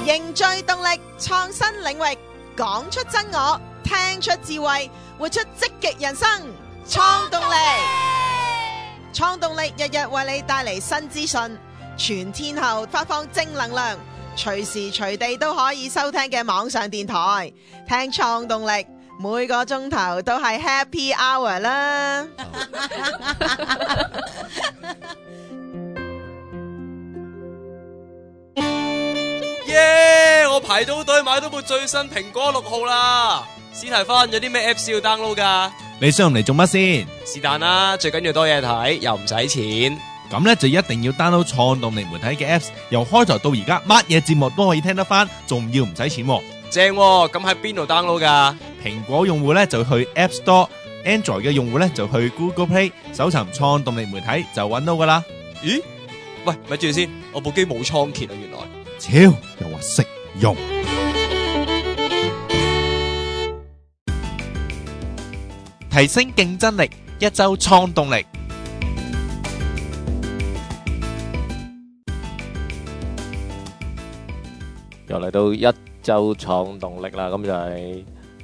凝聚動力，創新領域，講出真我，聽出智慧，活出積極人生。創動力，創動力日日為你帶嚟新資訊，全天候發放正能量，隨時隨地都可以收聽嘅網上電台。聽創動力，每個鐘頭都係 Happy Hour 啦！ 耶！我排到隊買到部最新蘋果6號啦。史提芬，有啲咩 Apps 要 download 噶？ 你想用嚟做乜先？ 是但啦，最緊要多嘢睇，又唔使錢。 咁呢就一定要 download 創動力媒體嘅 Apps， 由開頭到而家乜嘢節目都可以聽得翻，仲要唔使錢喎。 正喎，咁喺邊度 download 噶？ 蘋果用戶呢就去 App Store，Android 嘅用戶呢就去 Google Play， 搜尋創動力媒體就揾到噶啦。 咦？喂，咪住先，我部機冇倉頡啊，原來。 超又話識用，提升競爭力，一周創動力。 又嚟到一周創動力啦，咁就係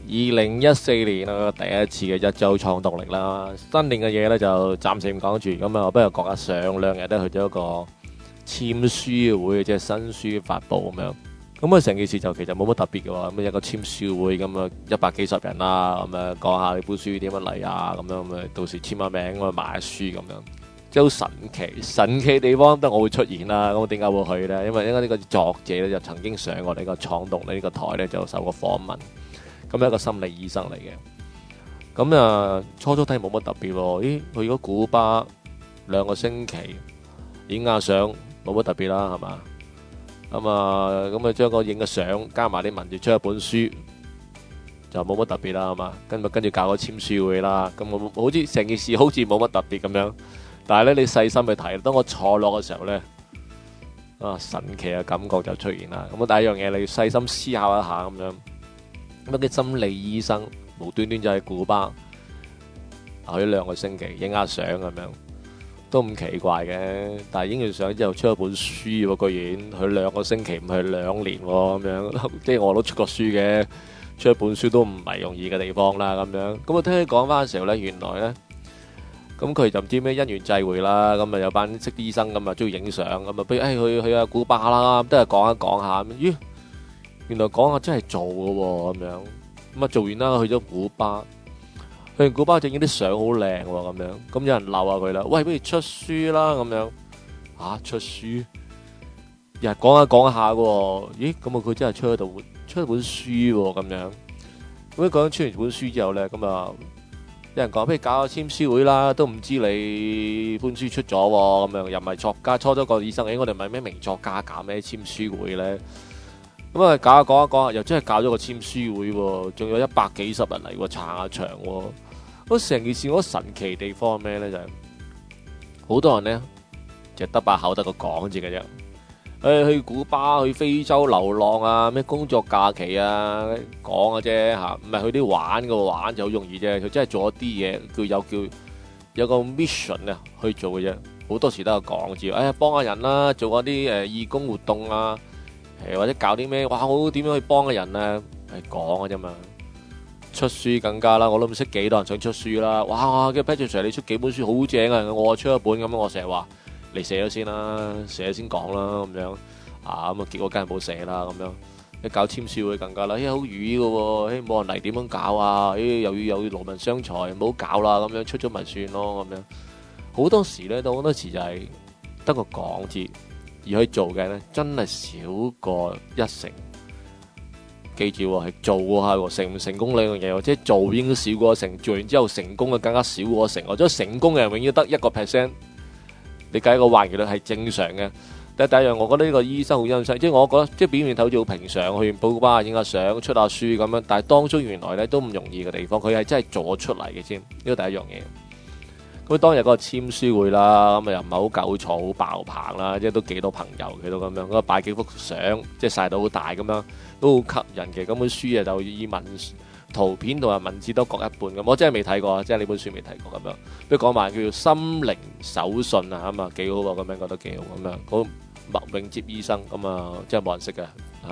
2014年啊第一次嘅一周創動力啦。新年嘅嘢咧就暫時唔講住，咁啊不如講下上兩日都去咗一個簽書會，即係新書發佈咁樣。咁啊成件事就其實冇乜特別嘅喎，咁一個簽書會咁啊100幾十人啦，咁啊講下呢本書點樣嚟啊，咁樣咁啊到時簽下名咁啊買下書咁樣。即係好神奇，神奇地方得我會出現啦。咁我點解會去呢？因為呢個作者咧就曾經上過呢個創動力呢個台咧，就受過訪問。咁係一個心理醫生嚟嘅。咁啊，初初睇冇乜特別喎。咦，去咗古巴2個星期，影下相冇乜特別啦，係嘛？咁啊將個影嘅相加埋啲文字出一本書，就冇乜特別啦，係嘛？跟住搞個簽書會啦。咁我好似成件事好似冇乜特別咁樣。但係咧，你細心去睇，當我坐落嘅時候咧，神奇嘅感覺就出現啦。咁第一樣嘢，你要細心思考一下咁樣。乜嘅心理醫生無端端就喺古巴去咗2個星期，影下相咁樣，都唔奇怪嘅。但係影完相之後出咗本書喎，居然去2個星期唔去2年喎，咁樣即係我都出過書嘅，出一本書都唔係容易嘅地方啦，咁樣。咁我聽佢講翻嘅時候咧，原來咧。咁佢就唔知咩因緣際會啦，咁啊有班識啲醫生咁啊中意影相，咁啊不如去下古巴啦，都係講一講下。咦，原來講下真係做嘅喎，咁樣咁啊做完啦，去咗古巴，去完古巴整啲相好靚喎，咁樣咁有人鬧下佢啦，喂，不如出書啦，咁樣出書，日講一下嘅喎，咦，咁啊佢真係出一本書喎，咁樣咁講出完本書之後咧，咁啊。有人講，不如搞個簽書會啦，都唔知你本書出咗喎，咁樣又唔係作家，初咗個醫生，我哋唔係咩名作家，搞咩簽書會咧？咁啊，講一講，又真係搞咗個簽書會喎，仲有100幾十人嚟喎，撐下場喎。咁成件事嗰神奇地方咩咧？就係好多人咧，就得把口得個講字嘅啫。去古巴、去非洲流浪啊，咩工作假期啊，講嘅啫嚇，唔係去啲玩嘅，玩就好容易啫。佢真係做一啲嘢，有個 mission 啊去做嘅啫。好多時都有講字，幫下人啦，做下啲義工活動啊，或者搞啲咩，哇好點樣去幫嘅人啊，係講嘅啫嘛。出書更加啦，我都唔識幾多人想出書啦。哇，嘅 Patrick Sir 你出幾本書好正啊，我出一本咁，我成日話。你寫咗先啦，寫咗先講啦，咁樣咁啊，結果梗係冇寫啦，咁樣你搞簽書會更加啦，好瘀嘅喎，冇人嚟點樣搞啊？又要有勞民傷財，唔好搞啦，咁樣出咗咪算咯，咁樣好多時咧，好多時就係得個講字，而去做嘅咧，真係少過1成。記住喎，係做下喎，成唔成功兩樣嘢喎，即係做應該少過1成，做完之後成功嘅更加少過1成，或者成功嘅人永遠得1%。你計個還原率係正常嘅，但係第一樣，我覺得呢個醫生好欣賞，即係我覺得即係表面睇好似好平常，去完古巴影下相、出下書咁樣，但係當中原來咧都唔容易嘅地方，佢係真係做咗出嚟嘅先，呢個第一樣嘢。咁當日嗰個簽書會啦，咁啊又唔係好夠坐，好爆棚啦，即係都幾多朋友佢都咁樣，咁啊擺幾幅相，即係曬到好大咁樣，都好吸引嘅。咁本書啊就以圖片同埋文字都各一半咁，我真係未睇過，即係呢本書未睇過咁樣。不如講埋叫做心靈手信啊，咁啊幾好喎，咁樣覺得幾好咁樣。嗰麥永接醫生咁啊，真係冇人識嘅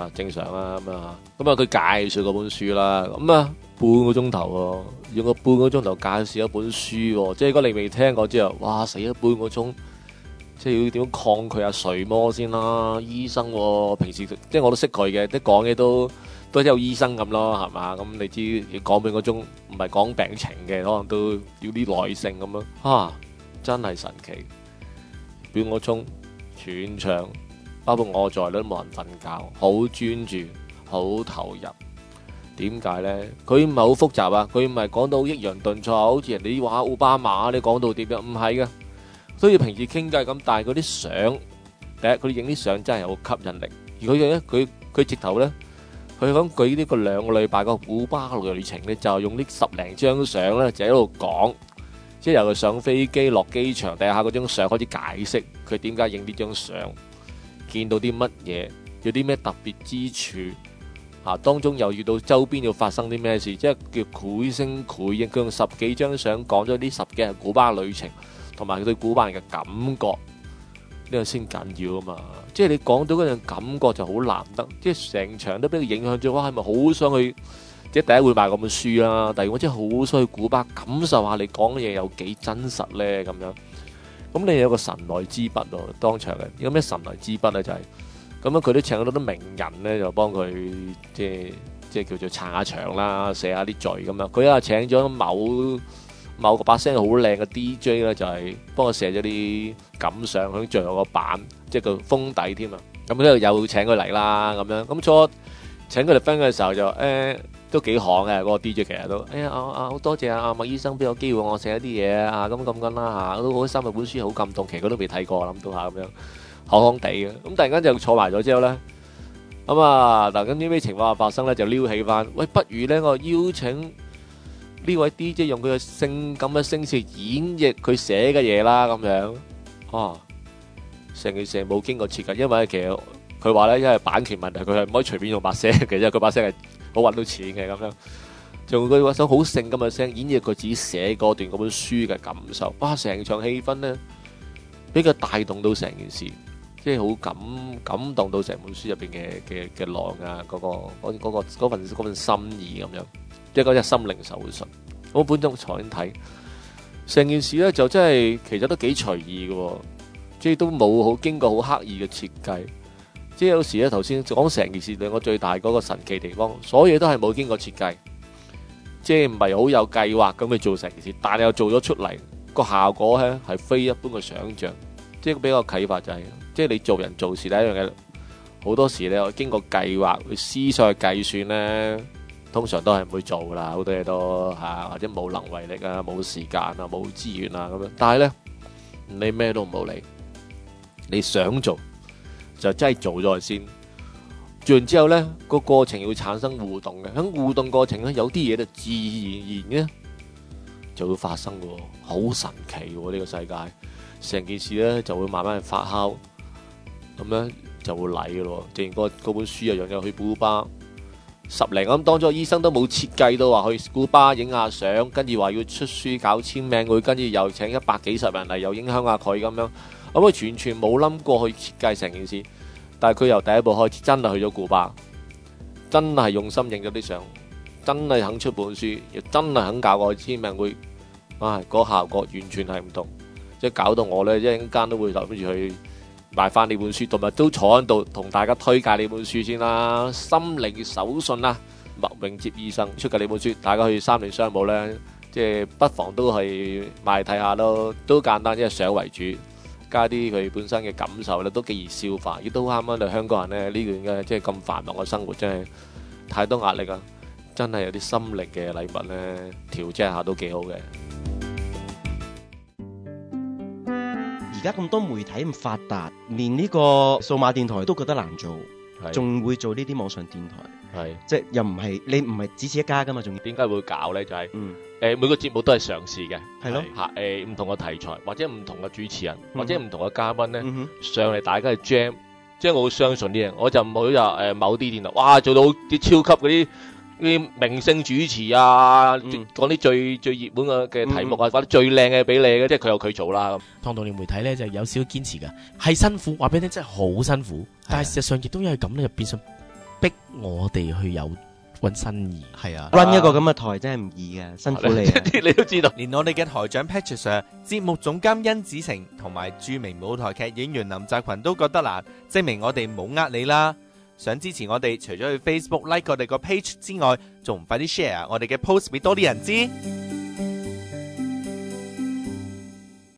嚇，正常啦咁啊。咁啊，佢介紹嗰本書啦，咁啊半個鐘頭喎，用個半個鐘頭介紹一本書喎，即係如果你未聽過之後，哇死咗半個鐘，即係要點樣抗拒阿睡魔先啦？醫生喎，平時即係我都識佢嘅，啲講嘢都有醫生咁咯，係嘛？咁你知要講半個鐘，唔係講病情嘅，可能都要啲耐性咁咯。啊，真係神奇！半個鐘全場，包括我在內都冇人瞓覺，好專注，好投入。點解呢？佢唔係好複雜啊，佢唔係講到抑揚頓挫，好似人哋話奧巴馬你講到點樣，唔係嘅。所以平時傾偈咁，但係嗰啲相，第一佢影啲相真係有吸引力。而佢直頭呢，佢講佢呢個2個禮拜個古巴旅程呢，就用呢10零張相呢，就喺度講，即係由佢上飛機落機場，第下嗰張相開始解釋佢點解影呢張相，見到啲乜嘢，有啲咩特別之處。當中又遇到周邊要發生啲咩事，即係叫繪聲繪影，佢用10幾張相講咗呢10幾日古巴旅程，同埋佢對古巴人嘅感覺，呢個先緊要啊嘛！即係你講到嗰樣感覺就好難得，即係成場都俾佢影響咗。哇，係咪好想去？即係第一會買嗰本書啦，第二我真係好想去古巴感受下你講嘅嘢有幾真實咧咁樣。咁你有個神來之筆喎，當場嘅有咩神來之筆咧？就係咁樣，佢都請咗好多名人咧，就幫佢即係叫做撐下場啦，寫下啲序咁樣。佢又請咗某個把聲好靚嘅 DJ 咧，就係幫佢寫咗啲感想喺最後個版，即係個封底添啊。咁佢又請佢嚟啦，咁樣。咁初請佢嚟分嘅時候就都幾行嘅嗰個 DJ，其實都好多謝阿麥醫生俾我機會我寫一啲嘢啊，咁啦嚇，都好開心啊！本書好感動，其實佢都未睇過，諗到下咁樣。行行地嘅，咁突然間就坐埋咗之後咧，咁嗱咁啲咩情況發生咧，就撩起翻，喂，不如咧我邀請呢位 DJ 用佢嘅性感嘅聲線演繹佢寫嘅嘢啦，咁樣，成件事冇經過設計，因為其實佢話咧，因為版權問題，佢係唔可以隨便用把聲嘅，因為佢把聲係好揾到錢嘅咁樣，用佢把聲好性感嘅聲演繹佢自己寫嗰段嗰本書嘅感受，哇！成場氣氛咧，俾佢帶動到成件事。即係好感動到成本書入邊嘅內容啊，嗰份心意咁樣，即係嗰隻心靈手術。我本身坐緊睇成件事咧，就真係其實都幾隨意嘅，即係都冇好經過好刻意嘅設計。即係有時咧，頭先講成件事對我最大嗰個神奇地方，所有嘢都係冇經過設計，即係唔係好有計劃咁去做成件事，但係又做咗出嚟，個效果咧係非一般嘅想像。即係比較啟發就係，即係你做人做事第一樣嘢，好多時咧經過計劃、去思想、去計算咧，通常都係唔會做噶啦，好多嘢都或者冇能為力啊、冇時間啊、冇資源啊咁樣。但係咧，你咩都唔好理，你想做就真係做咗先。做完之後咧，個過程要產生互動嘅，喺互動過程咧，有啲嘢就自然而然嘅就會發生嘅，好神奇喎呢個世界。成件事咧就會慢慢發酵，咁樣就會嚟嘅咯。正如嗰本書一樣，有去古巴10零咁，當初醫生都冇設計到話去古巴影下相，跟住話要出書搞簽名會，跟住又請100幾十人嚟，又影響下佢咁樣。咁佢完全冇諗過去設計成件事，但係佢由第一步開始真係去咗古巴，真係用心影咗啲相，真係肯出本書，亦真係肯搞個簽名會，嗰效果完全係唔同。即係搞到我咧，一陣間都會諗住去買翻呢本書，同埋都坐喺度同大家推介呢本書先啦。心靈手信啊，麥永接醫生出嘅呢本書，大家去三聯商務咧，即係不妨都係買睇下咯。都簡單，因為相為主，加啲佢本身嘅感受咧，都幾易消化，亦都啱啱對香港人咧呢段嘅即係咁繁忙嘅生活，真係太多壓力啊！真係有啲心靈嘅禮物咧，調劑下都幾好嘅。 而家咁多媒體咁發達，連呢個數碼電台都覺得難做，仲會做呢啲網上電台，即係又唔係你唔係只此一家噶嘛？仲點解會搞咧？就係每個節目都係嘗試嘅， 係咯唔同嘅題材或者唔同嘅主持人或者唔同嘅嘉賓咧上嚟，大家去 jam， 即係我會相信呢樣，我就唔會話某啲電台哇做到啲超級嗰啲明星主持啊，講啲最熱門嘅題目啊，或者最靚嘅俾你嘅，即係佢有佢做啦。 創動力媒體咧就有少少堅持㗎，係辛苦，話俾你聽真係好辛苦，但係事實上亦都因為咁咧，就變成逼我哋去揾新意。 係啊 run 一個咁嘅台真係唔易嘅，辛苦你啊。 你都知道， 連我哋嘅台長 Patrick Sir、節目總監甄子成同埋著名舞台劇演員林澤群都覺得難，證明我哋冇呃你啦。想支持我哋，除咗去 Facebook like 我哋個 page 之外，仲唔快啲 share 我哋嘅 post 俾多啲人知？